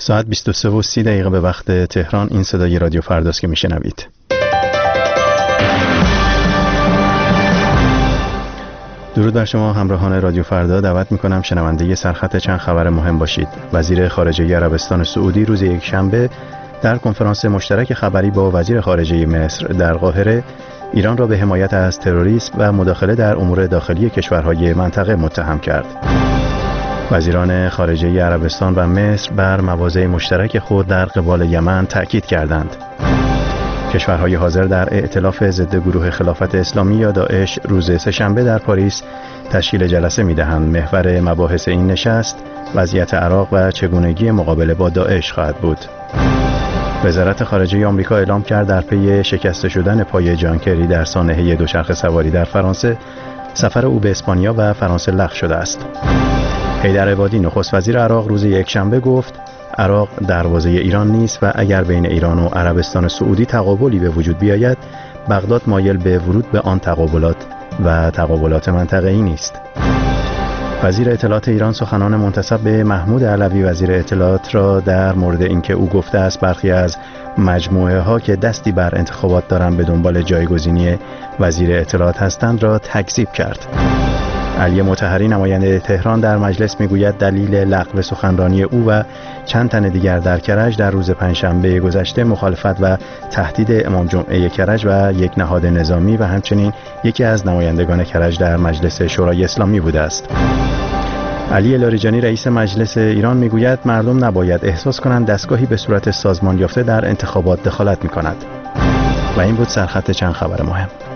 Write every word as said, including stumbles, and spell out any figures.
ساعت بیست و سه و سی دقیقه به وقت تهران. این صدای رادیو فرداست که میشنوید. درود بر شما همراهان رادیو فردا. دعوت میکنم شنونده سرخط چند خبر مهم باشید. وزیر خارجه عربستان سعودی روز یک شنبه در کنفرانس مشترک خبری با وزیر خارجه مصر در قاهره ایران را به حمایت از تروریسم و مداخله در امور داخلی کشورهای منطقه متهم کرد. وزیران خارجه عربستان و مصر بر مواضع مشترک خود در قبال یمن تأکید کردند. کشورهای حاضر در ائتلاف ضد گروه خلافت اسلامی یا داعش روز سه‌شنبه در پاریس تشکیل جلسه می‌دهند. محور مباحث این نشست وضعیت عراق و چگونگی مقابله با داعش خواهد بود. وزارت خارجه آمریکا اعلام کرد در پی شکسته شدن پای جان کری در سانحه دوچرخه سواری در فرانسه، سفر او به اسپانیا و فرانسه لغو شده است. حیدر عبادی نخست وزیر عراق روز یکشنبه گفت عراق دروازه ایران نیست و اگر بین ایران و عربستان سعودی تقابلی به وجود بیاید، بغداد مایل به ورود به آن تقابلات و تقابلات منطقه‌ای نیست. وزیر اطلاعات ایران سخنان منتسب به محمود علوی وزیر اطلاعات را در مورد اینکه او گفته است برخی از مجموعه ها که دستی بر انتخابات دارند به دنبال جایگزینی وزیر اطلاعات هستند را تکذیب کرد. علی مطهری نماینده تهران در مجلس میگوید دلیل لغو سخنرانی او و چند تن دیگر در کرج در روز پنجشنبه گذشته مخالفت و تهدید امام جمعه کرج و یک نهاد نظامی و همچنین یکی از نمایندگان کرج در مجلس شورای اسلامی بوده است. علی لاریجانی رئیس مجلس ایران میگوید مردم نباید احساس کنند دستگاهی به صورت سازمان یافته در انتخابات دخالت میکند. و این بود سرخط چند خبر مهم.